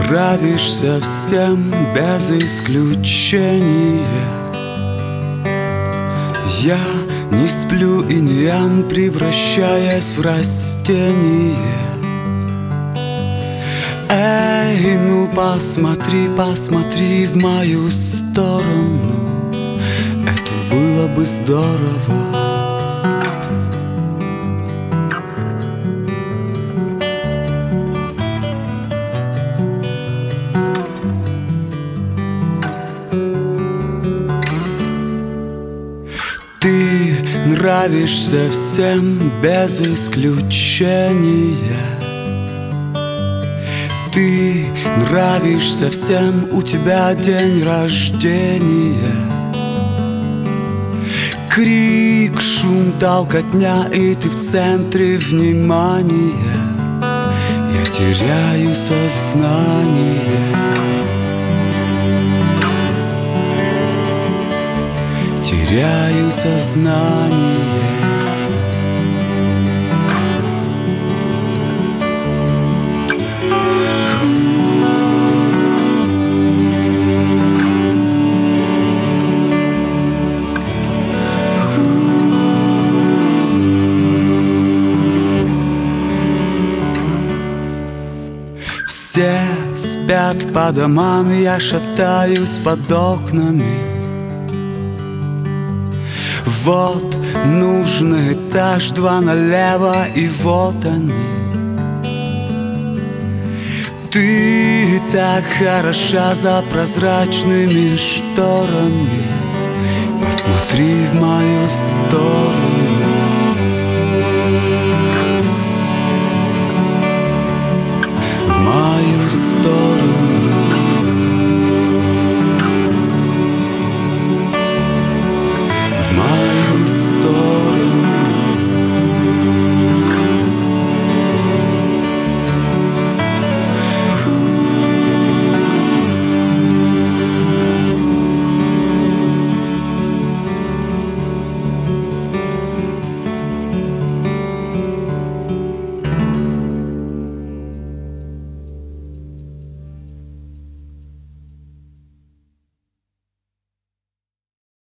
нравишься всем без исключения. Я не сплю и не ям, превращаясь в растение. Эй, ну посмотри, посмотри в мою сторону. Это было бы здорово. Ты нравишься всем без исключения. Ты нравишься всем, у тебя день рождения. Крик, шум, толкотня, и ты в центре внимания. Я теряю сознание. Теряю сознание. Все спят по домам, я шатаюсь под окнами. Вот нужный этаж, 2 налево, и вот они. Ты так хороша за прозрачными шторами. Посмотри в мою